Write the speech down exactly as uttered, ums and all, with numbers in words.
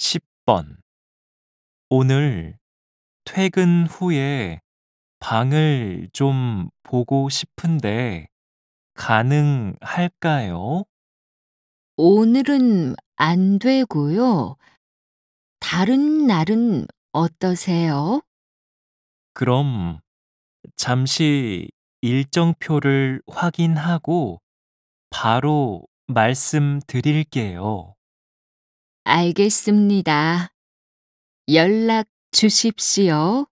십 번. 오늘 퇴근 후에 방을 좀 보고 싶은데 가능할까요? 오늘은 안 되고요. 다른 날은 어떠세요? 그럼 잠시 일정표를 확인하고 바로 말씀드릴게요. 알겠습니다. 연락 주십시오.